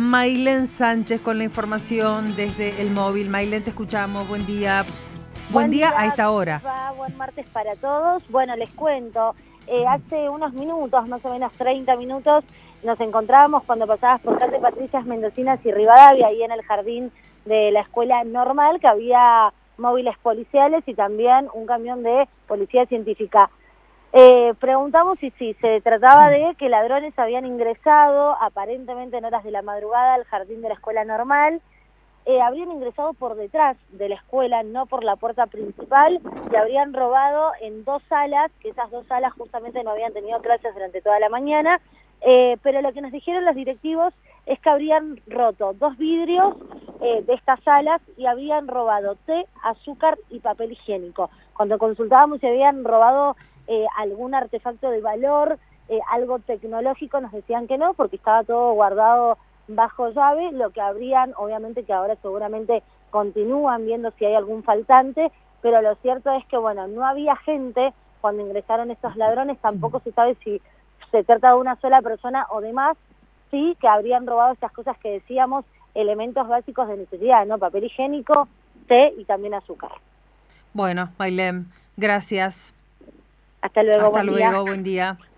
Maylén Sánchez con la información desde el móvil. Maylén, te escuchamos. Buen día. Buen día a esta hora. Buen martes para todos. Bueno, les cuento, hace unos minutos, más o menos 30 minutos, nos encontrábamos cuando pasabas por calle Patricias Mendocinas y Rivadavia, ahí en el jardín de la escuela normal, que había móviles policiales y también un camión de policía científica. Preguntamos si se trataba de que ladrones habían ingresado, aparentemente en horas de la madrugada, al jardín de la escuela normal. Habrían ingresado por detrás de la escuela, no por la puerta principal, y habrían robado en 2 salas, que esas 2 salas justamente no habían tenido clases durante toda la mañana, pero lo que nos dijeron los directivos es que habrían roto 2 vidrios de estas salas y habían robado té, azúcar y papel higiénico. Cuando consultábamos si habían robado algún artefacto de valor, algo tecnológico, nos decían que no, porque estaba todo guardado bajo llave. Lo que habrían, obviamente que ahora seguramente continúan viendo si hay algún faltante, pero lo cierto es que, bueno, no había gente cuando ingresaron estos ladrones, tampoco se sabe si se trata de una sola persona o de más, sí que habrían robado estas cosas que decíamos, elementos básicos de necesidad, ¿no? Papel higiénico, té y también azúcar. Bueno, Maylén, gracias. Hasta luego, Hasta luego, buen día.